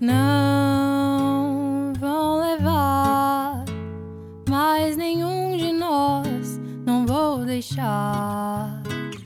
Não vão levar mais nenhum de nós, não vou deixar.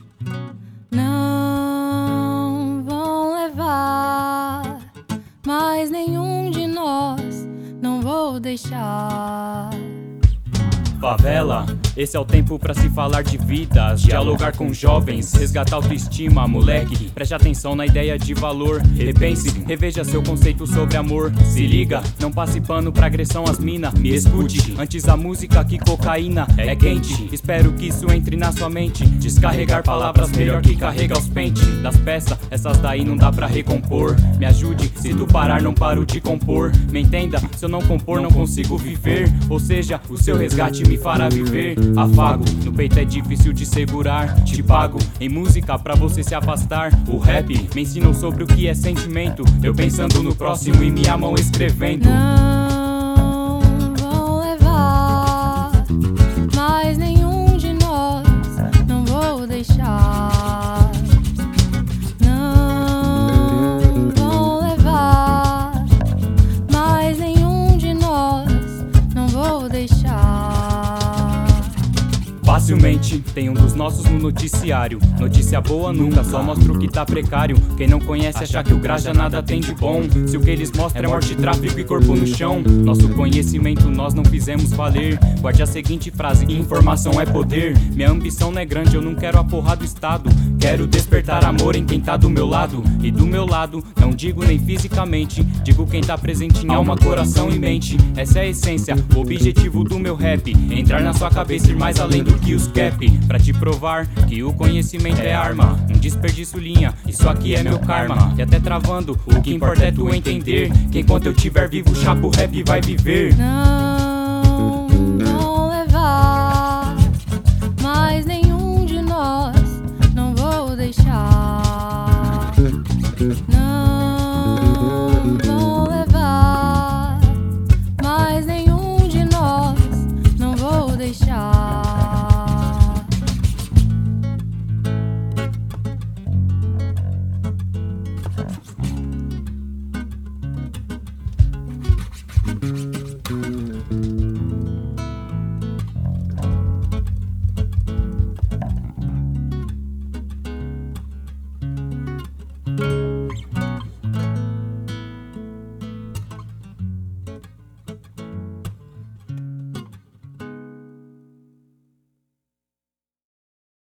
Não vão levar mais nenhum de nós, não vou deixar. Favela, esse é o tempo pra se falar de vidas, dialogar com jovens, resgatar autoestima, moleque. Preste atenção na ideia de valor, repense, reveja seu conceito sobre amor. Se liga, não passe pano pra agressão às mina. Me escute, antes a música que cocaína é quente. Espero que isso entre na sua mente. Descarregar palavras melhor que carregar os pentes das peças, essas daí não dá pra recompor. Me ajude, se tu parar não paro de compor. Me entenda, se eu não compor não consigo viver. Ou seja, o seu resgate me fará viver. Afago, no peito é difícil de segurar. Te pago em música pra você se afastar. O rap me ensinou sobre o que é sentimento. Eu pensando no próximo e minha mão escrevendo. Não vão levar mais nenhum de nós, não vou deixar. Não vão levar mais nenhum de nós, não vou deixar. Facilmente tem um dos nossos no noticiário. Notícia boa nunca, só mostra o que tá precário. Quem não conhece acha que o graja nada tem de bom. Se o que eles mostram é morte, tráfico e corpo no chão, nosso conhecimento nós não fizemos valer. Guarde a seguinte frase: informação é poder. Minha ambição não é grande, eu não quero a porra do Estado. Quero despertar amor em quem tá do meu lado. E do meu lado, não digo nem fisicamente, digo quem tá presente em alma, coração e mente. Essa é a essência, o objetivo do meu rap. Entrar na sua cabeça e ir mais além do que os cap. Pra te provar que o conhecimento é arma. Um desperdício linha, isso aqui é meu karma. E até travando, o que importa é tu entender que enquanto eu tiver vivo, chapo rap vai viver. Não